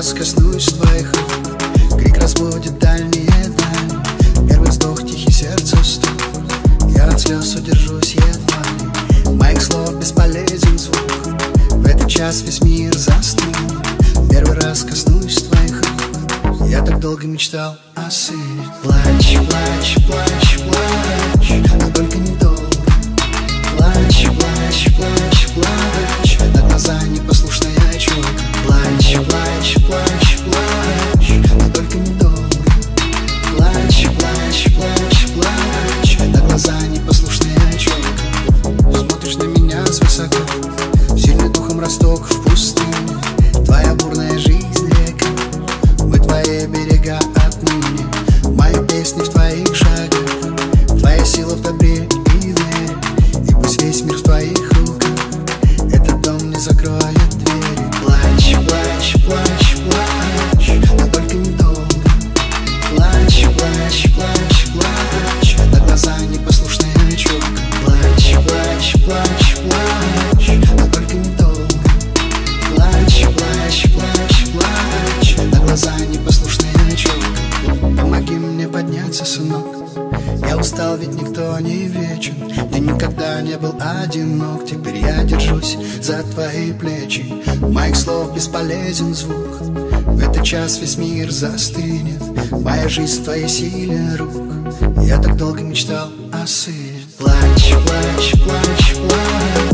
раз коснусь твоих рук, крик разбудит дальние дали. Первый вздох, тихий сердце стук, я от слез удержусь едва ли. Моих слов бесполезен звук, в этот час весь мир застынет. Первый раз коснусь твоих рук, я так долго мечтал о сыне. Плачь, плачь, плачь, плачь, но только недолго. Плачь, плачь, плачь, плачь, на глаза непослушная челка. Плачь, плачь, плачь, плачь, но только недолго. Плачь, плачь, плачь, плачь, на глаза непослушная челка. Смотришь на меня свысока, сильный духом росток в пустыне. Твоя бурная жизнь река, мы твои берега отныне. Мои песни в твоих шагах, твоя сила в добре и вере. И пусть весь мир в твоих руках, этот дом не закроет двери. Плачь, плачь, плачь, плачь, но только недолго. Плачь, плачь, плачь, плачь, на глаза непослушная челка. Плачь, плачь, плачь, плачь, но только недолго. Плачь, плачь, плачь, плачь, на глаза непослушная челка. Помоги мне подняться, сынок, я устал, ведь никто не вечен. Я никогда не был одинок, теперь я держусь за твои плечи. Моих слов бесполезен звук, в этот час весь мир застынет. Моя жизнь в твоей силе рук, я так долго мечтал о сыне. Плачь, плачь, плачь, плачь.